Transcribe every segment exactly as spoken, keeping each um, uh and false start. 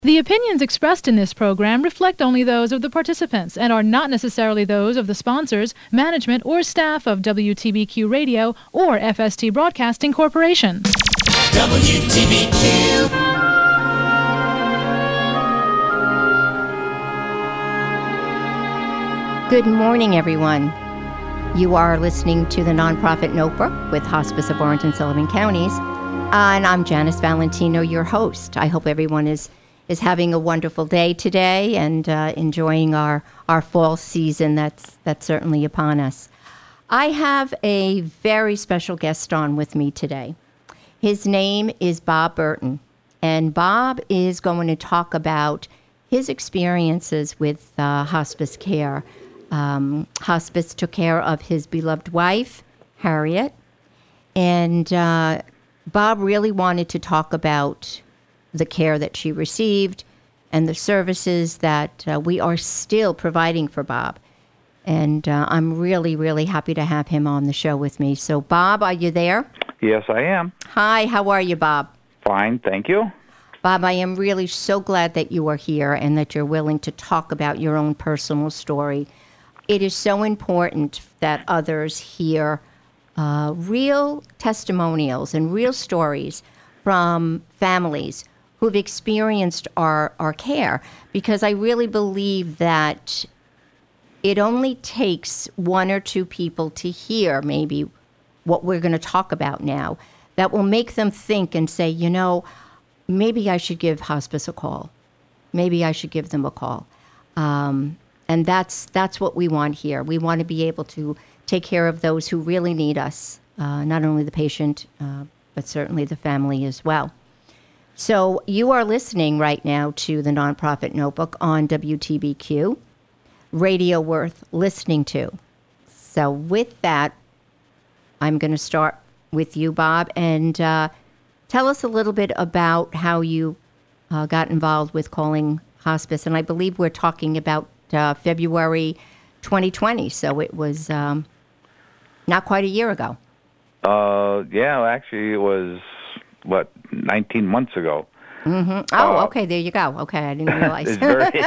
The opinions expressed in this program reflect only those of the participants and are not necessarily those of the sponsors, management, or staff of W T B Q Radio or F S T Broadcasting Corporation. W T B Q. Good morning, everyone. You are listening to the Nonprofit Notebook with Hospice of Orange and Sullivan Counties, and I'm Janice Valentino, your host. I hope everyone is is having a wonderful day today and uh, enjoying our, our fall season that's that's certainly upon us. I have a very special guest on with me today. His name is Bob Burton, and Bob is going to talk about his experiences with uh, hospice care. Um, hospice took care of his beloved wife, Harriet, and uh, Bob really wanted to talk about the care that she received and the services that uh, we are still providing for Bob. And uh, I'm really, really happy to have him on the show with me. So, Bob, are you there? Yes, I am. Hi, how are you, Bob? Fine, thank you. Bob, I am really so glad that you are here and that you're willing to talk about your own personal story. It is so important that others hear uh, real testimonials and real stories from families who've experienced our, our care, because I really believe that it only takes one or two people to hear maybe what we're going to talk about now that will make them think and say, you know, maybe I should give hospice a call. Maybe I should give them a call. Um, and that's that's what we want here. We want to be able to take care of those who really need us, uh, not only the patient, uh, but certainly the family as well. So you are listening right now to the Nonprofit Notebook on W T B Q, radio worth listening to. So with that, I'm going to start with you, Bob, and uh, tell us a little bit about how you uh, got involved with calling hospice. And I believe we're talking about uh, February twenty twenty, so it was um, not quite a year ago. Uh, yeah, actually, it was, what, nineteen months ago. Mm-hmm. Oh, uh, okay, there you go. Okay, I didn't realize. It's very,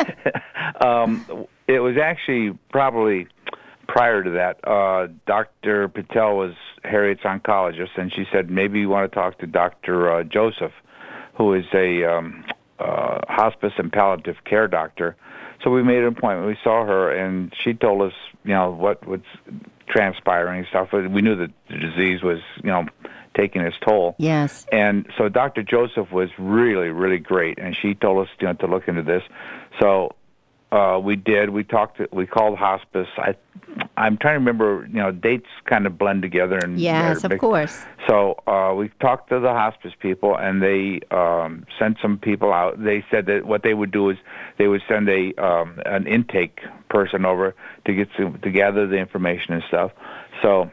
um, it was actually probably prior to that. Uh, Doctor Patel was Harriet's oncologist, and she said, maybe you want to talk to Doctor Uh, Joseph, who is a um, uh, hospice and palliative care doctor. So we made an appointment. We saw her, and she told us, you know, what was transpiring and stuff. We knew that the disease was, you know, taking its toll. Yes. And so Doctor Joseph was really, really great, and she told us, you know, to look into this. So uh, we did. We talked. To, we called hospice. I, I'm trying to remember. You know, dates kind of blend together. And yes, of course. So uh, we talked to the hospice people, and they um, sent some people out. They said that what they would do is they would send a um, an intake person over to get to, to gather the information and stuff. So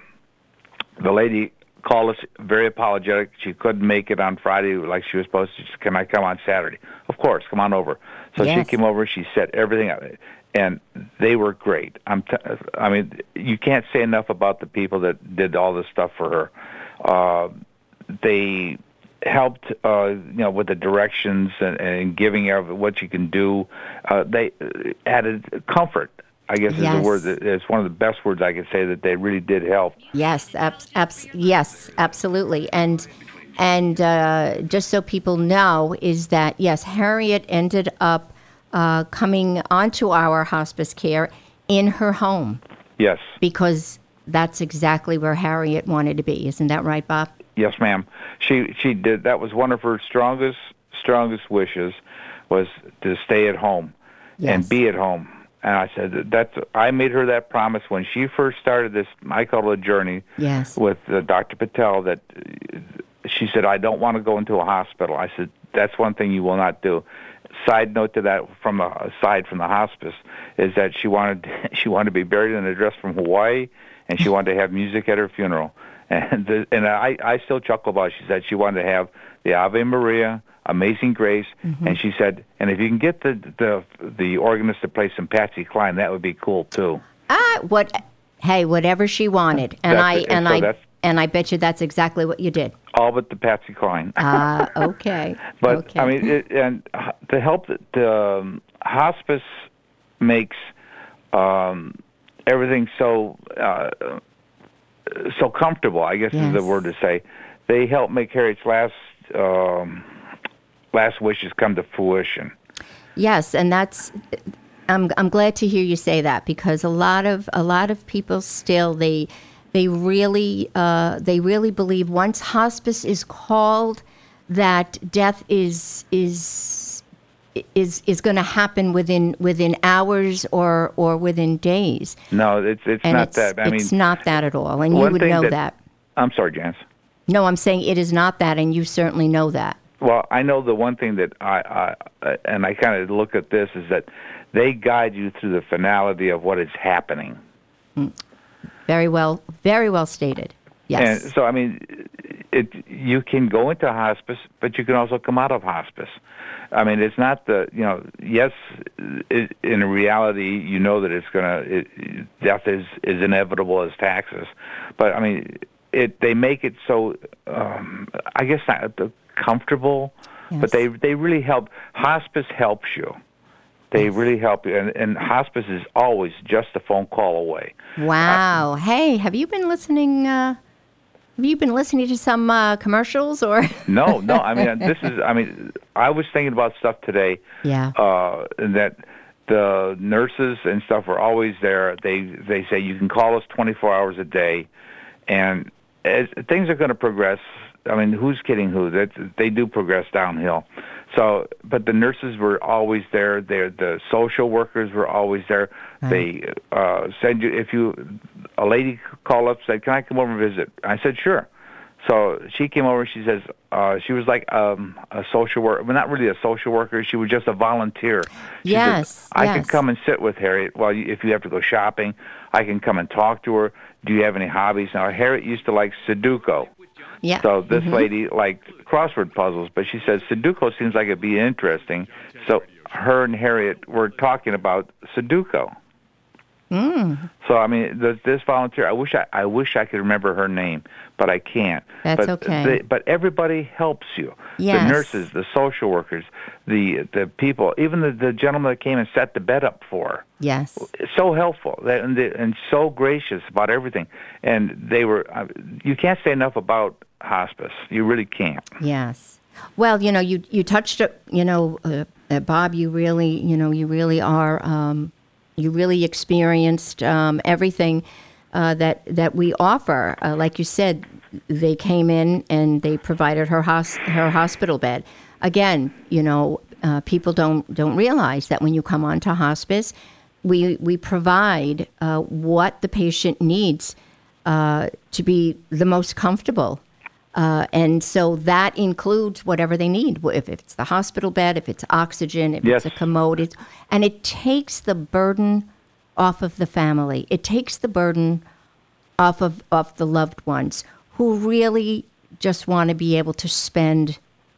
the lady called us very apologetic. She couldn't make it on Friday like she was supposed to. She said, can I come on Saturday? Of course, come on over. So yes. She came over. She set everything up, and they were great. I'm t- I mean, you can't say enough about the people that did all this stuff for her. Uh, they helped, uh, you know, with the directions and, and giving her what you can do. Uh, they added comfort, I guess, yes. is the word. That, it's one of the best words I could say, that they really did help. Yes, abs- abs- yes, absolutely. And and uh, just so people know, is that, yes, Harriet ended up uh, coming onto our hospice care in her home. Yes. Because that's exactly where Harriet wanted to be. Isn't that right, Bob? Yes, ma'am. She she did. That was one of her strongest strongest wishes, was to stay at home yes. and be at home. And I said, that's, I made her that promise when she first started this, I call it a journey, yes. with uh, Doctor Patel, that uh, she said, I don't want to go into a hospital. I said, that's one thing you will not do. Side note to that, from a, aside from the hospice, is that she wanted she wanted to be buried in a dress from Hawaii, and she wanted to have music at her funeral. And the, and I, I still chuckle about it. She said she wanted to have the Ave Maria, Amazing Grace, mm-hmm. and she said, and if you can get the the the organist to play some Patsy Cline, that would be cool too. Ah, what? Hey, whatever she wanted, and that's I it. and, and so I and I bet you that's exactly what you did. All but the Patsy Cline. Ah, uh, okay. But okay. I mean, it, and the help that the um, hospice makes um, everything so uh, so comfortable, I guess Yes. is the word to say. They help make Harriet's last um, last wishes come to fruition. Yes, and that's I'm I'm glad to hear you say that, because a lot of a lot of people still they they really uh, they really believe once hospice is called, that death is is is is going to happen within within hours or or within days. No, it's it's And not it's, that. I it's mean, not that at all, and you one would thing know that- that. I'm sorry, Janice. No, I'm saying it is not that, and you certainly know that. Well, I know the one thing that I, I and I kind of look at this is that they guide you through the finality of what is happening. Very well, very well stated. Yes. And so, I mean, it you can go into hospice, but you can also come out of hospice. I mean, it's not the, you know, yes, it, in reality, you know that it's going to, death is, is inevitable as taxes. But, I mean, it they make it so, um, I guess, not comfortable, Yes. but they they really help. Hospice helps you. They really help you. And, and hospice is always just a phone call away. Wow. hey, have you been listening? Uh, have you been listening to some uh, commercials or? No, no. I mean, this is. I mean, I was thinking about stuff today. Yeah. Uh, and that the nurses and stuff are always there. They they say you can call us twenty-four hours a day, and as things are going to progress. I mean, who's kidding who? That they do progress downhill. So, but the nurses were always there. They the social workers were always there. Right. They uh, send you if you a lady called up said, "Can I come over and visit?" I said, "Sure." So she came over. She says uh, she was like um, a social worker, but not really a social worker. She was just a volunteer. She Yes, says, I yes. can come and sit with Harriet. Well, you, if you have to go shopping, I can come and talk to her. Do you have any hobbies? Now, Harriet used to like Sudoku. Yeah. So this Mhm. lady liked crossword puzzles, but she says Sudoku seems like it'd be interesting. So her and Harriet were talking about Sudoku. Mm. So I mean, the, this volunteer, I wish I, I wish I could remember her name, but I can't. That's but okay. They, but everybody helps you. Yes. The nurses, the social workers, the the people, even the, the gentleman that came and set the bed up for her. Yes. So helpful that, and, they, and so gracious about everything. And they were. Uh, you can't say enough about hospice. You really can't. Yes. Well, you know, you you touched, it, you know, uh, uh, Bob. You really, you know, you really are. Um, you really experienced um, everything uh, that that we offer. Uh, like you said, they came in and they provided her hos- her hospital bed. Again, you know, uh, people don't don't realize that when you come onto hospice, we we provide uh, what the patient needs uh, to be the most comfortable. Uh, and so that includes whatever they need. If it's the hospital bed, if it's oxygen, if Yes. it's a commode. It's, and it takes the burden off of the family. It takes the burden off of, of the loved ones who really just want to be able to spend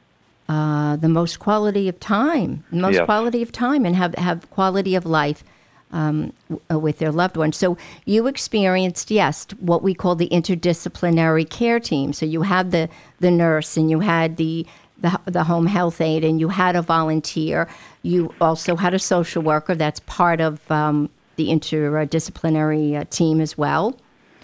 uh, the most quality of time, the most Yes. quality of time and have, have quality of life Um, w- with their loved ones. So you experienced, yes, what we call the interdisciplinary care team. So you had the, the nurse and you had the, the the home health aide and you had a volunteer. You also had a social worker. That's part of um, the interdisciplinary uh, team as well.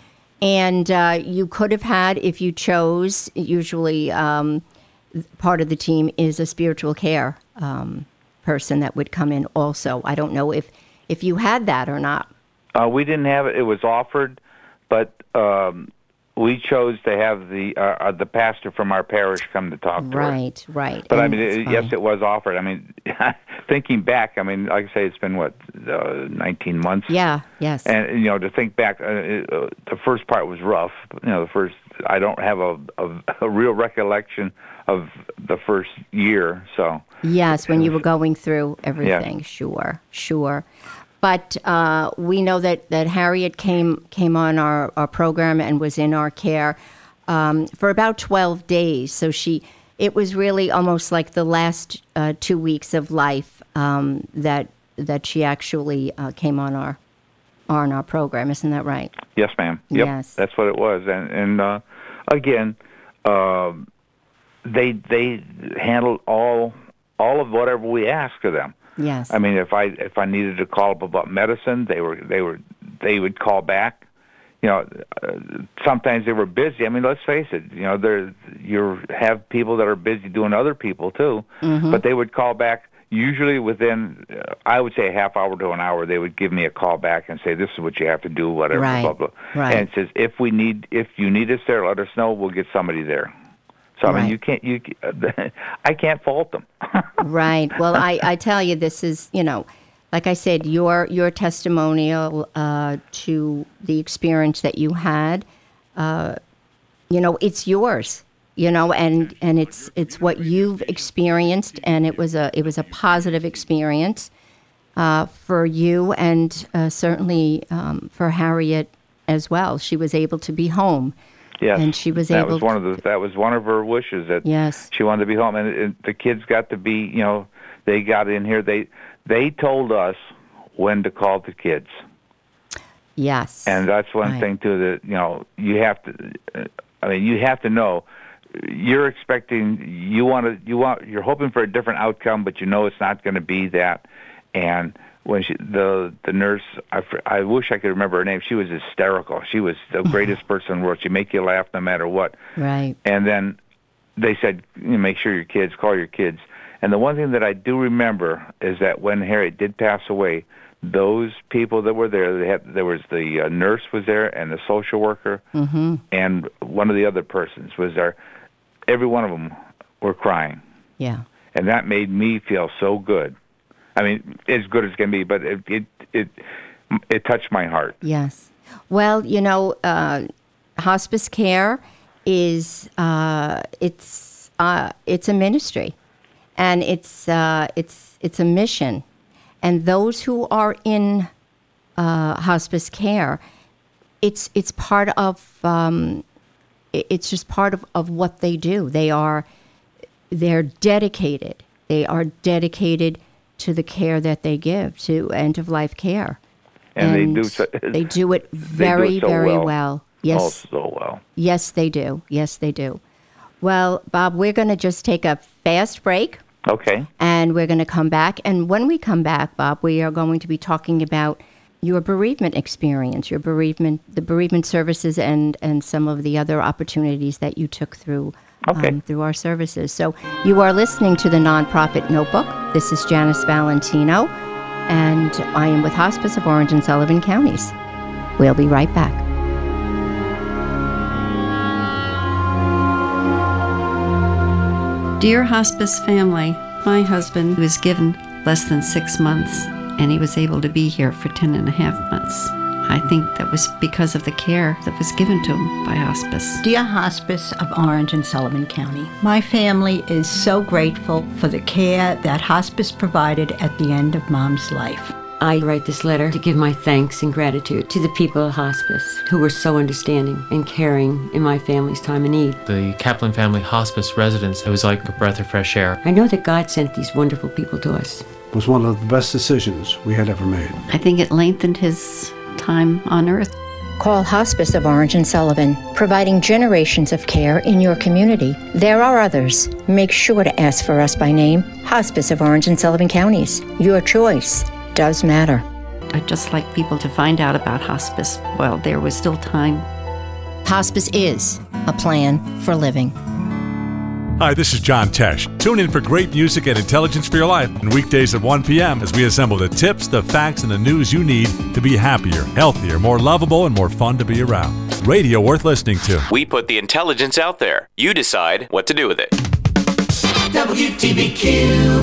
And uh, you could have had, if you chose, usually um, part of the team is a spiritual care um, person that would come in also. I don't know if if you had that or not. Uh, we didn't have it. It was offered, but um, we chose to have the uh, uh, the pastor from our parish come to talk to her. Right, right. But I And mean, it's it, fine. yes, it was offered. I mean, thinking back, I mean, like I say, it's been what uh, nineteen months. Yeah, yes. And you know, to think back, uh, it, uh, the first part was rough. You know, the first I don't have a, a a real recollection of the first year. So Yes, when you were going through everything, sure, sure. But uh, we know that, that Harriet came came on our, our program and was in our care um, for about twelve days. So she, it was really almost like the last uh, two weeks of life um, that that she actually uh, came on our on our program. Isn't that right? yes, ma'am. Yep, Yes. that's what it was. And and uh, again, um, they they handled all all of whatever we asked of them. Yes. I mean, if I if I needed to call up about medicine, they were they were they would call back. You know, uh, sometimes they were busy. I mean, let's face it. You know, there you have people that are busy doing other people too, Mm-hmm. but they would call back. Usually within, uh, I would say a half hour to an hour, they would give me a call back and say, "This is what you have to do, whatever." Right. Blah blah. Right. And it says, "If we need, if you need us there, let us know. We'll get somebody there." So I Right. mean, you can't. You, I can't fault them. Right. Well, I, I tell you, this is, you know, like I said, your your testimonial uh, to the experience that you had, uh, you know, it's yours, you know, and, and it's it's what you've experienced, and it was a it was a positive experience uh, for you, and uh, certainly um, for Harriet as well. She was able to be home. Yes, And she was that able was one of the that was one of her wishes, that Yes. she wanted to be home, and, and the kids got to be, you know, they got in here. They they told us when to call the kids, Yes. and that's one Right. thing too, that you know you have to. Uh, I mean, you have to know. You're expecting, you want to, you want, you're hoping for a different outcome, but you know it's not going to be that. And when she, the the nurse, I, I wish I could remember her name. She was hysterical. She was the greatest person in the world. She make you laugh no matter what. Right. And then they said, you know, make sure your kids, call your kids. And the one thing that I do remember is that when Harriet did pass away, those people that were there, they had, there was the uh, nurse was there, and the social worker, Mm-hmm. and one of the other persons was there. Every one of them were crying, Yeah. and that made me feel so good. I mean, as good as can be, but it it it, it touched my heart. Yes. Well, you know, uh, hospice care is uh, it's uh, it's a ministry, and it's uh, it's it's a mission, and those who are in uh, hospice care, it's it's part of um, it- it's just part of, of what they do. They are they're dedicated. They are dedicated to the care that they give, to end of life care. And they do so- they do it very, it so very well. well. Yes, Oh, so well. yes, they do. Yes, they do. Well, Bob, we're going to just take a fast break, Okay. and we're going to come back. And when we come back, Bob, we are going to be talking about your bereavement experience, your bereavement, the bereavement services, and and some of the other opportunities that you took through Okay. um, through our services. So you are listening to the Nonprofit Notebook. This is Janice Valentino, and I am with Hospice of Orange and Sullivan Counties. We'll be right back. Dear hospice family, my husband was given less than six months, and he was able to be here for ten and a half months. I think that was because of the care that was given to him by hospice. Dear Hospice of Orange and Sullivan County, my family is so grateful for the care that hospice provided at the end of Mom's life. I write this letter to give my thanks and gratitude to the people of hospice who were so understanding and caring in my family's time of need. The Kaplan Family Hospice residence, it was like a breath of fresh air. I know that God sent these wonderful people to us. It was one of the best decisions we had ever made. I think it lengthened his time on earth. Call Hospice of Orange and Sullivan, providing generations of care in your community. There are others. Make sure to ask for us by name. Hospice of Orange and Sullivan Counties. Your choice does matter. I'd just like people to find out about hospice while there was still time. Hospice is a plan for living. Hi, this is John Tesh. Tune in for great music and intelligence for your life on weekdays at one p.m. as we assemble the tips, the facts, and the news you need to be happier, healthier, more lovable, and more fun to be around. Radio worth listening to. We put the intelligence out there. You decide what to do with it. W T B Q.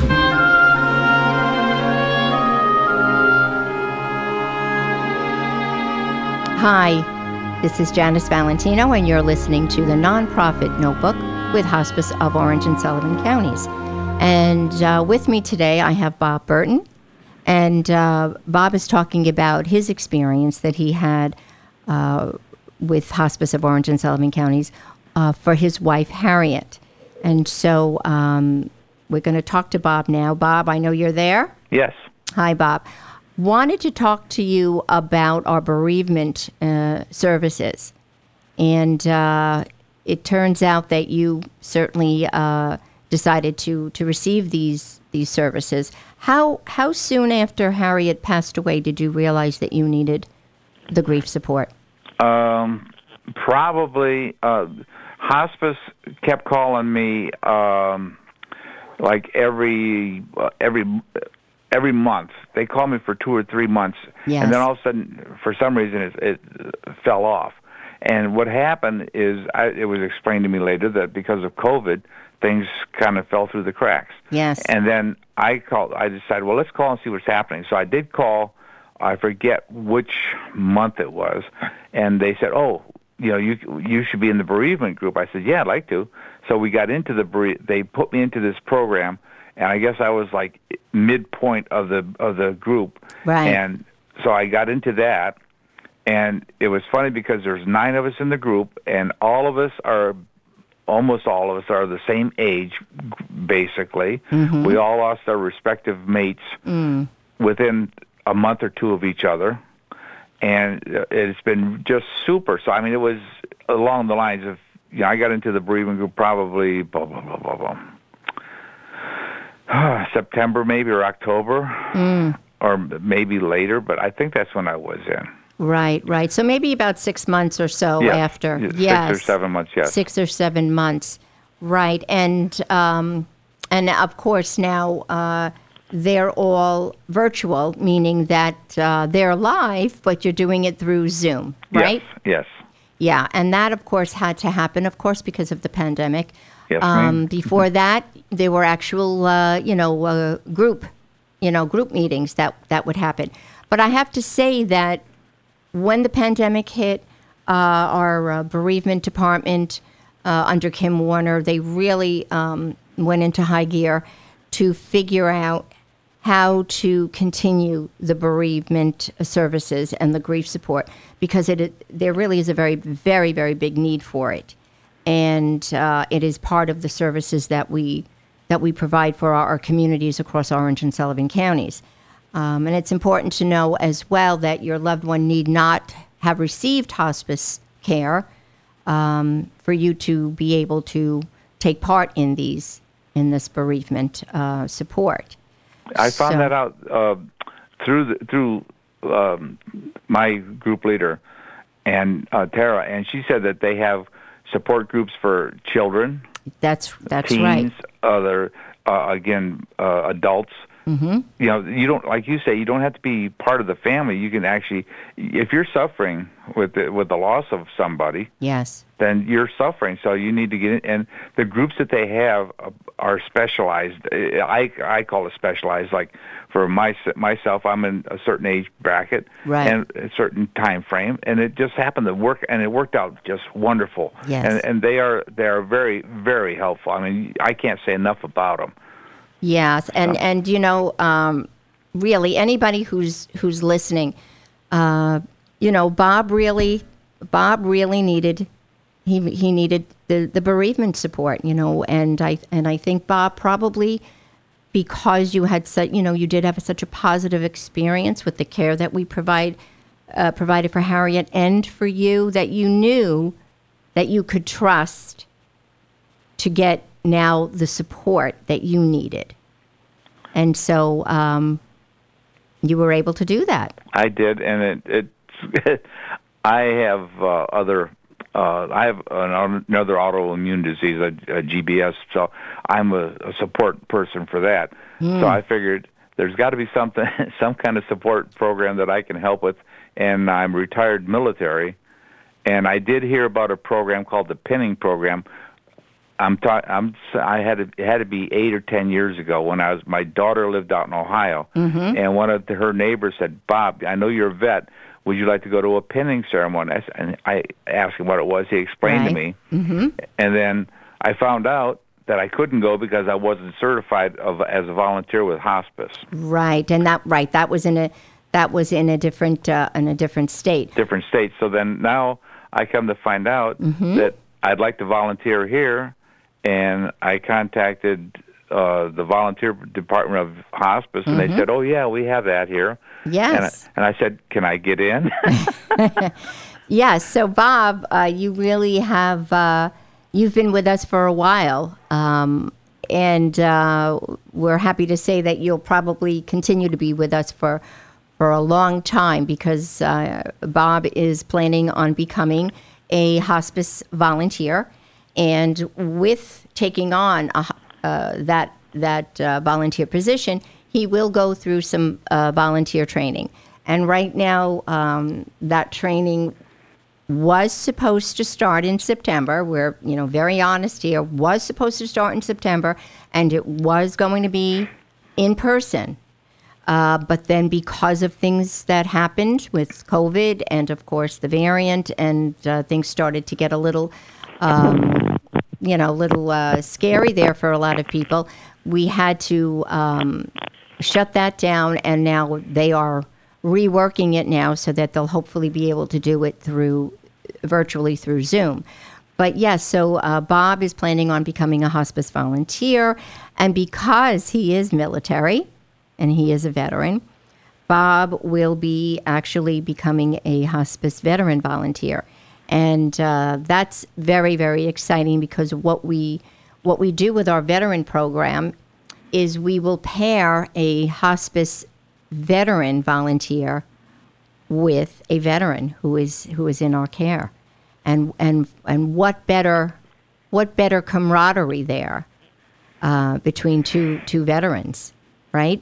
Hi, this is Janice Valentino, and you're listening to the Nonprofit Notebook with Hospice of Orange and Sullivan Counties. And uh, with me today, I have Bob Burton. And uh, Bob is talking about his experience that he had uh, with Hospice of Orange and Sullivan Counties uh, for his wife, Harriet. And so um, we're going to talk to Bob now. Bob, I know you're there. Yes. Hi, Bob. Wanted to talk to you about our bereavement uh, services. And uh, it turns out that you certainly uh, decided to, to receive these these services. How how soon after Harriet passed away did you realize that you needed the grief support? Um, probably uh, hospice kept calling me um, like every uh, every every month. They called me for two or three months, yes. and then all of a sudden, for some reason, it, it fell off. And what happened is, I, it was explained to me later that because of COVID, things kind of fell through the cracks. Yes. And then I called. I decided, well, let's call and see what's happening. So I did call. I forget which month it was, and they said, "Oh, you know, you you should be in the bereavement group." I said, "Yeah, I'd like to." So we got into the bere- They put me into this program, and I guess I was like midpoint of the of the group. Right. And so I got into that. And it was funny because there's nine of us in the group, and all of us are, almost all of us are the same age, basically. Mm-hmm. We all lost our respective mates mm. within a month or two of each other, and it's been just super. So, I mean, it was along the lines of, you know, I got into the bereavement group probably, blah, blah, blah, blah, blah. September maybe, or October, mm. or maybe later, but I think that's when I was in. Right, right. So maybe about six months or so yes. after. Six yes. or seven months, yes. Six or seven months. Right. And um, and of course now uh, they're all virtual, meaning that uh, they're live, but you're doing it through Zoom, right? Yes, yes. Yeah, and that, of course, had to happen, of course, because of the pandemic. Yes, um, ma'am. Before that, there were actual, uh, you know, uh, group, you know, group meetings that, that would happen. But I have to say that when the pandemic hit, uh, our uh, bereavement department uh, under Kim Warner, they really um, went into high gear to figure out how to continue the bereavement services and the grief support, because it, it there really is a very, very, very big need for it. And uh, it is part of the services that we that we provide for our, our communities across Orange and Sullivan counties. Um, and it's important to know as well that your loved one need not have received hospice care um, for you to be able to take part in these in this bereavement uh, support. I found So- that out uh, through the, through um, my group leader and uh, Tara, and she said that they have support groups for children. That's that's teens, right. Other uh, again, uh, adults. Mm-hmm. You know, you don't, like you say, you don't have to be part of the family. You can actually, if you're suffering with the, with the loss of somebody, Yes. then you're suffering. So you need to get in. And the groups that they have are specialized. I I call it specialized. Like for my, myself, I'm in a certain age bracket Right. and a certain time frame, and it just happened to work, and it worked out just wonderful. Yes. And and they are they are very very helpful. I mean, I can't say enough about them. Yes, and and you know, um, really, anybody who's who's listening, uh, you know, Bob really, Bob really needed, he he needed the, the bereavement support, you know, and I and I think Bob probably, because you had such, you know, you did have such a positive experience with the care that we provide, uh, provided for Harriet and for you, that you knew that you could trust to get now the support that you needed. And so um, you were able to do that. I did, and it, it I have uh, other, uh, I have an, another autoimmune disease, a, a G B S, so I'm a, a support person for that. Mm. So I figured there's got to be something, some kind of support program that I can help with, and I'm retired military, and I did hear about a program called the Pinning Program. I'm ta- I'm I had to, it had to be eight or ten years ago when I was my daughter lived out in Ohio, mm-hmm. and one of the, her neighbors said, "Bob, I know you're a vet. Would you like to go to a pinning ceremony?" I, and I asked him what it was. He explained right. to me, mm-hmm. and then I found out that I couldn't go because I wasn't certified of, as a volunteer with hospice. Right, and that right that was in a that was in a different uh, in a different state. Different state. So then now I come to find out mm-hmm. that I'd like to volunteer here. And I contacted uh, the volunteer department of hospice, and mm-hmm. they said, "Oh yeah, we have that here." Yes. And I, and I said, "Can I get in?" Yes. So, Bob, uh, you really have uh, you've been with us for a while, um, and uh, we're happy to say that you'll probably continue to be with us for for a long time, because uh, Bob is planning on becoming a hospice volunteer, and with taking on a, uh, that that uh, volunteer position, he will go through some uh, volunteer training. And right now, um, that training was supposed to start in September. We're, you know, very honest here. Was supposed to start in September, and it was going to be in person. Uh, but then, because of things that happened with COVID, and of course the variant, and uh, things started to get a little, um, you know, a little uh, scary there for a lot of people, we had to um, shut that down. And now they are reworking it now so that they'll hopefully be able to do it through virtually through Zoom. But yes, so uh, Bob is planning on becoming a hospice volunteer, and because he is military and he is a veteran, Bob will be actually becoming a hospice veteran volunteer. And uh, that's very, very exciting, because what we what we do with our veteran program is we will pair a hospice veteran volunteer with a veteran who is who is in our care. And and and what better what better camaraderie there uh, between two two veterans, right?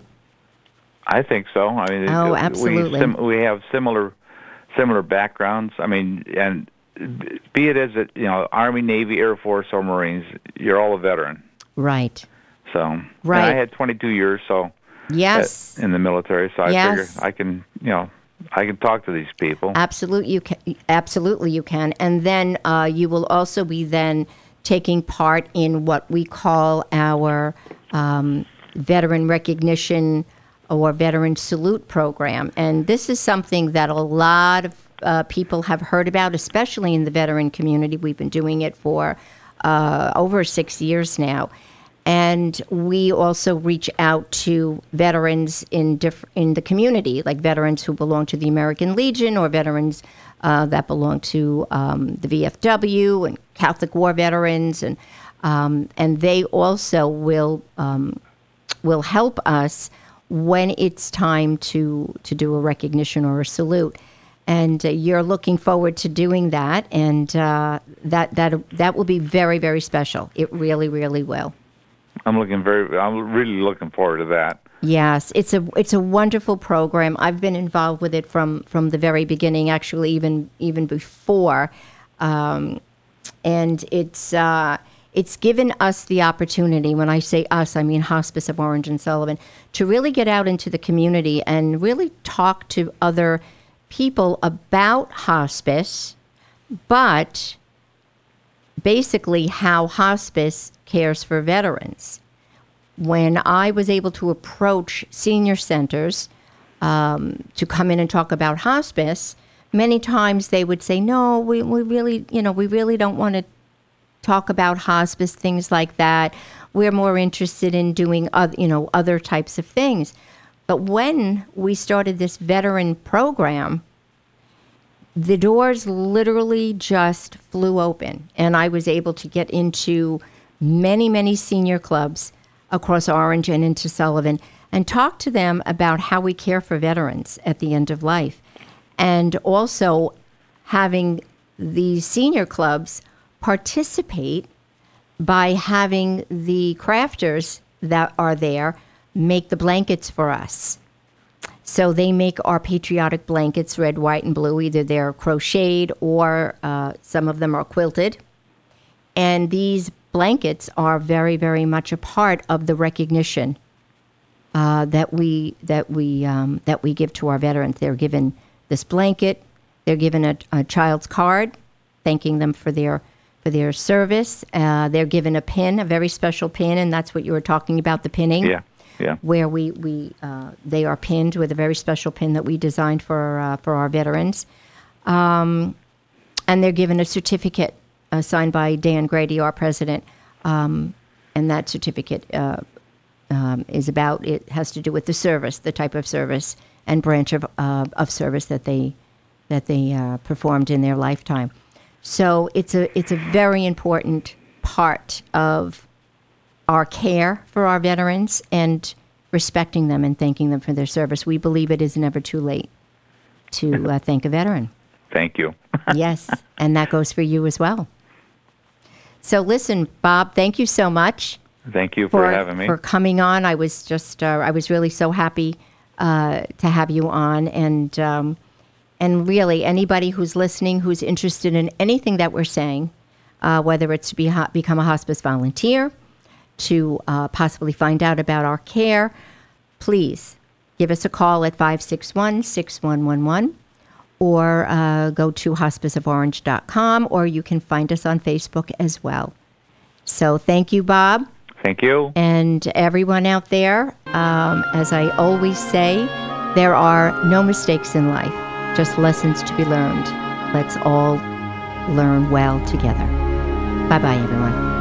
I think so. I mean, oh, absolutely. We, sim- we have similar similar backgrounds. I mean, and be it as a, you know, Army, Navy, Air Force, or Marines, you're all a veteran. Right. So, right. And I had twenty-two years, so yes, in the military. So I yes. figure I can, you know, I can talk to these people. Absolutely, you can. Absolutely, you can. And then uh, you will also be then taking part in what we call our um, veteran recognition or veteran salute program. And this is something that a lot of uh, people have heard about, especially in the veteran community. We've been doing it for uh, over six years now. And we also reach out to veterans in diff- in the community, like veterans who belong to the American Legion, or veterans uh, that belong to um, the V F W and Catholic War veterans, and um, and they also will um, will help us when it's time to to do a recognition or a salute. And uh, you're looking forward to doing that, and uh, that that that will be very, very special. It really, really will. I'm looking very. I'm really looking forward to that. Yes, it's a it's a wonderful program. I've been involved with it from, from the very beginning, actually, even even before, um, and it's uh, it's given us the opportunity. When I say us, I mean Hospice of Orange and Sullivan, to really get out into the community and really talk to other people about hospice, but basically how hospice cares for veterans. When I was able to approach senior centers um, to come in and talk about hospice, many times they would say, no, we, we really, you know, we really don't want to talk about hospice, things like that. We're more interested in doing other, you know, other types of things. But when we started this veteran program, the doors literally just flew open, and I was able to get into many, many senior clubs across Orange and into Sullivan and talk to them about how we care for veterans at the end of life. And also having these senior clubs participate by having the crafters that are there make the blankets for us. So they make our patriotic blankets, red, white, and blue. Either they're crocheted or uh, some of them are quilted. And these blankets are very, very much a part of the recognition uh, that we that we um, that we give to our veterans. They're given this blanket. They're given a, a child's card, thanking them for their for their service. Uh, they're given a pin, a very special pin, and that's what you were talking about, the pinning. Yeah. Yeah. Where we we uh, they are pinned with a very special pin that we designed for uh, for our veterans, um, and they're given a certificate uh, signed by Dan Grady, our president, um, and that certificate uh, um, is about it has to do with the service, the type of service and branch of uh, of service that they that they uh, performed in their lifetime. So it's a it's a very important part of our care for our veterans and respecting them and thanking them for their service. We believe it is never too late to uh, thank a veteran. Thank you. Yes, and that goes for you as well. So listen, Bob, thank you so much. Thank you for, for having me. For coming on. I was just, uh, I was really so happy uh, to have you on. And, um, and really, anybody who's listening, who's interested in anything that we're saying, uh, whether it's to be ho- become a hospice volunteer, to uh, possibly find out about our care, please give us a call at five six one, six one one one or uh, go to hospice of orange dot com, or you can find us on Facebook as well. So thank you, Bob. Thank you. And everyone out there, um, as I always say, there are no mistakes in life, just lessons to be learned. Let's all learn well together. Bye-bye, everyone.